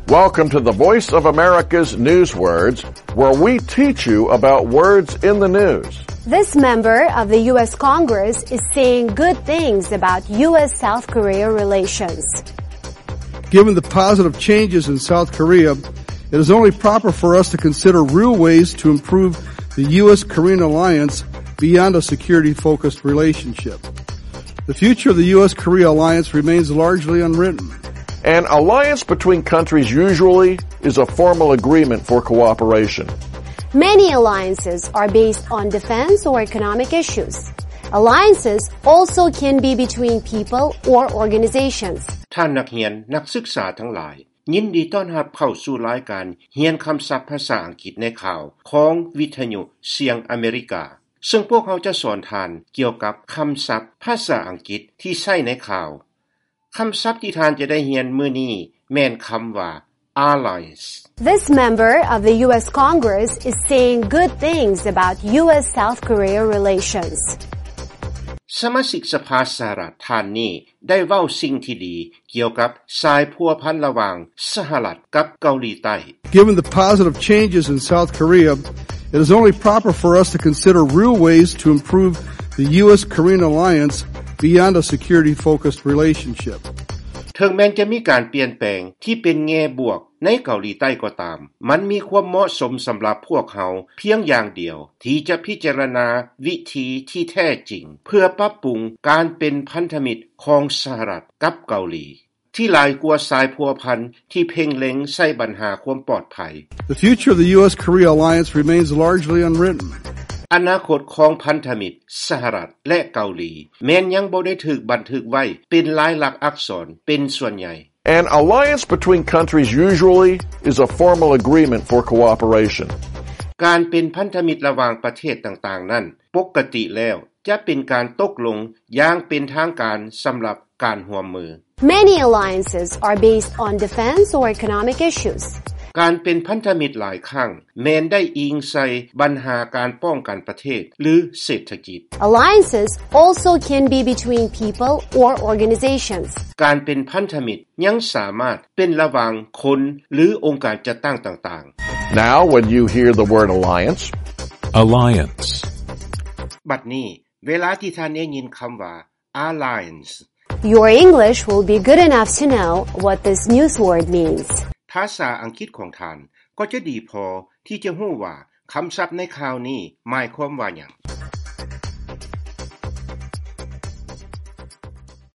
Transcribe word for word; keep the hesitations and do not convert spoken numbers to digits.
Welcome to the Voice of America's News Words, where we teach you about words in the news. This member of the U S Congress is saying good things about U S-South Korea relations. Given the positive changes in South Korea, it is only proper for us to consider real ways to improve the U S-Korean alliance beyond a security-focused relationship. The future of the U S-Korea alliance remains largely unwritten. An alliance between countries usually is a formal agreement for cooperation. Many alliances are based on defense or economic issues. Alliances also can be between people or organizations. ท่านนักเรียนนักศึกษาทั้งหลายยินดีต้อนรับเข้าสู่รายการเรียนคำศัพท์ภาษาอังกฤษในข่าวของวิทยุเสียงอเมริกาซึ่งพวกเขาจะสอนท่านเกี่ยวกับคำศัพท์ภาษาอังกฤษที่ใช้ในข่าวคำศัพท์ที่ท่านจะได้เรียนมื้อนี้แม่นคำว่า alliance. This member of the U S Congress is saying good things about U S-South Korea relations. สมาชิกสภาสหรัฐท่านนี้ได้เว้าสิ่งที่ดีเกี่ยวกับสายพัวพันระหว่างสหรัฐกับเกาหลีใต้ Given the positive changes in South Korea, it is only proper for us to consider real ways to improve the U S-Korean alliance beyond a security-focused relationship. ถึงแม้จะมีการเปลี่ยนแปลงที่เป็นแง่บวกในเกาหลีใต้ก็ตามมันมีความเหมาะสมสำหรับพวกเขาเพียงอย่างเดียวที่จะพิจารณาวิธีที่แท้จริงเพื่อปรับปรุงการเป็นพันธมิตรของสหรัฐกับเกาหลีที่หลายกว่าสายพัวพันที่เพ่งเล็งใส่ปัญหาความปลอดภัย The future of the U S-Korea alliance remains largely unwritten. อนาคตของพันธมิตรสหรัฐและเกาหลีแม้นยังบ่ได้ถูกบันทึกไว้เป็นลายลักษณ์อักษรเป็นส่วนใหญ่ An alliance between countries usually is a formal agreement for cooperation. การเป็นพันธมิตรระหว่างประเทศต่างๆนั้นปกติแล้วจะเป็นการตกลงอย่างเป็นทางการสำหรับการร่วมมือ Many alliances are based on defense or economic issues. การเป็นพันธมิตรหลายครั้งแม้นได้อิงใส่ปัญหาการป้องกันประเทศหรือเศรษฐกิจ Alliances also can be between people or organizations. การเป็นพันธมิตรยังสามารถเป็นระหว่างคนหรือองค์การจัดตั้งต่างๆ Now, when you hear the word alliance, Alliance. บัดนี้เวลาที่ท่านได้ยินคำว่า alliance Your English will be good enough to know what this news word means. ภาษาอังกฤษของท่านก็จะดีพอที่จะรู้ว่าคำศัพท์ในข่าวนี้หมายความว่าหยัง